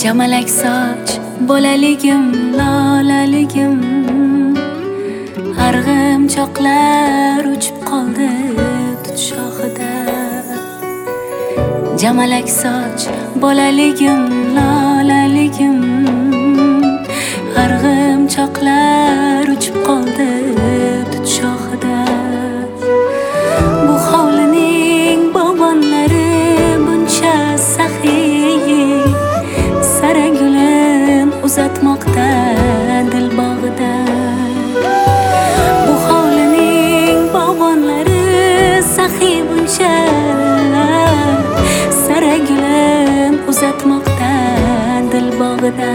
Jamalak soch bolaligim, lolaligim, arg'imchoqlar uchib qoldi tut shoxida. Jamalak soch bolaligim, lolaligim, arg'imchoqlar uchib qoldi tut shoxida. Bu hovlining bog'bonlari buncha saxiy, sara gulim uzatmoqda dil bog'ida. Bu hovlining bog'bonlari saxiy buncha, sara gulim uzatmoqda dil bog'ida.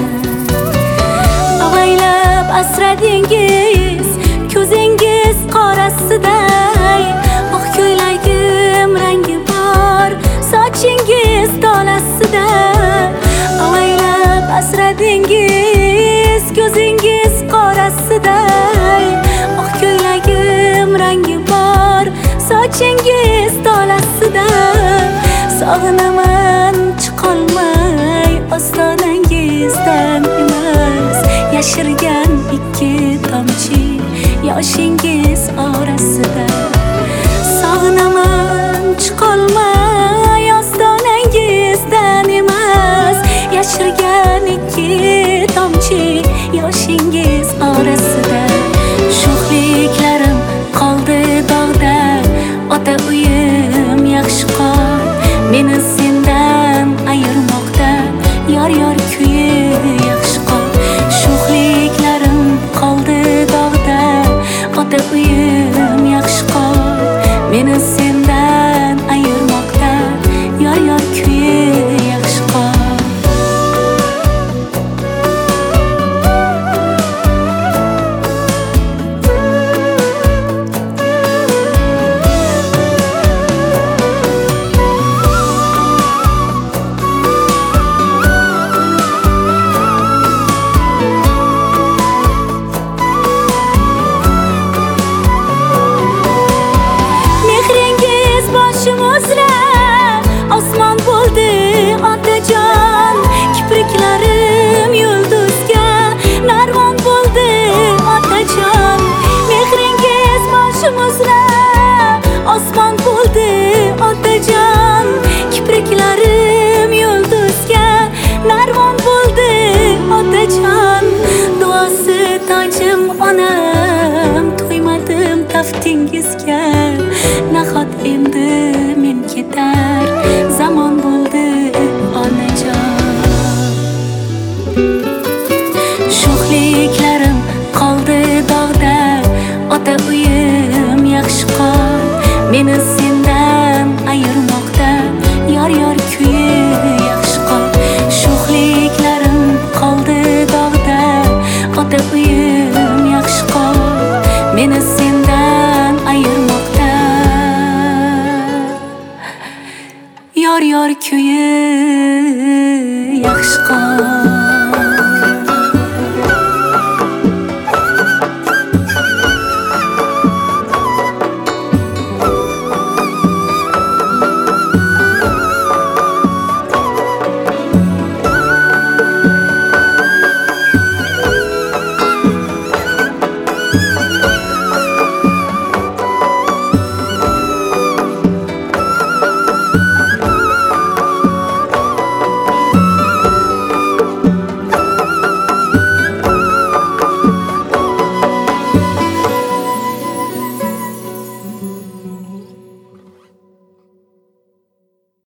Avaylab asradingiz ko'zingiz qorasiday, oq ko'ylagim rangi bor sochingiz tolasida. Avaylab asradingiz ko'zingiz qorasiday, oq ko'ylagim rangi bor sochingiz tolasida. Sog'inaman chiqolmay ostonangizdan emas, yashirgan ikki tomchi yoshingiz orasida. Sog'inaman chiqolmay ostonangizdan emas, yashirgan ikki tomchi yoshingiz orasida. Sho'xliklarim qoldi dog'da, ota uyim yaxshi qol meni sendan ayirmoqda, yor kuyi yaxshi qol. Sho'xliklarim qoldi dog'da, ota uyim yaxshi qol meni sendan ayirmoqda, yor kuyi yaxshi qol. Osmon bo'ldi otajon, kipriklarim yulduzga narvon bo'ldi otajon. Mehringiz boshimizda osmon bo'ldi otajon, kipriklarim yulduzga narvon bo'ldi otajon. Duosi tojim onam, to'ymadim taftingizga, nahot endi men ketar zamon bo'ldi onajon. Sho'xliklarim qoldi dog'da, ota uyim yaxshi qol meni